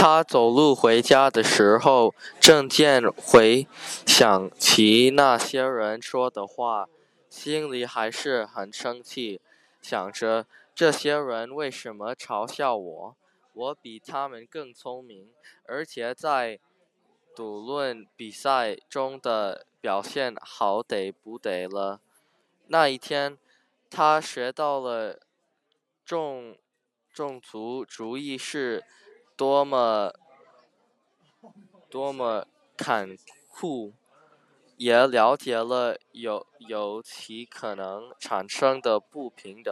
他走路回家的时候，郑健回想起那些人说的话，心里还是很生气，想着这些人为什么嘲笑我？我比他们更聪明，而且在赌论比赛中的表现好得不得了。那一天，他学到了种族主义是多么残酷，也了解了有其可能产生的不平等。